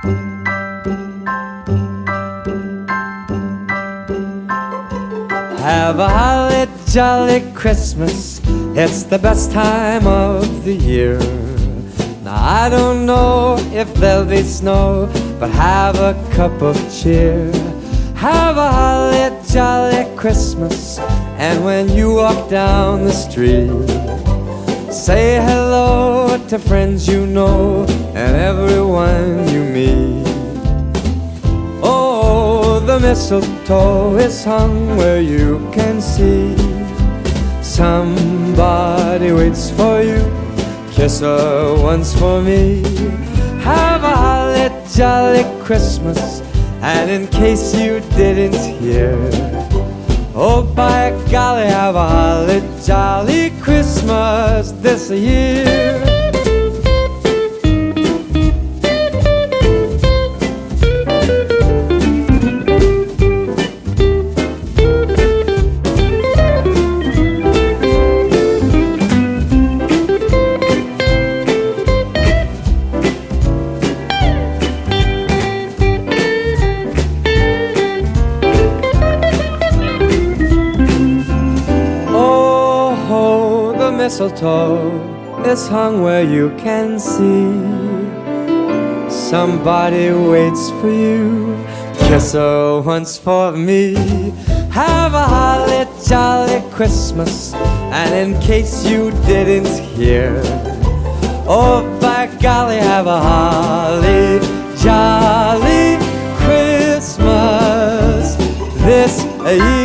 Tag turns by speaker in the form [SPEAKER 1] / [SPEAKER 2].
[SPEAKER 1] Have a holly jolly Christmas, it's the best time of the year. Now I don't know if there'll be snow, but have a cup of cheer. Have a holly jolly Christmas, and when you walk down the street, say hello to friends you know and everyone you meet. Oh, the mistletoe is hung where you can see. Somebody waits for you, kiss her once for me. Have a holly jolly Christmas, and in case you didn't hear, oh by golly, have a holly jolly Christmas this year. Mistletoe is hung where you can see. Somebody waits for you, kiss her once for me. Have a holly jolly Christmas, and in case you didn't hear, oh by golly, have a holly jolly Christmas this year.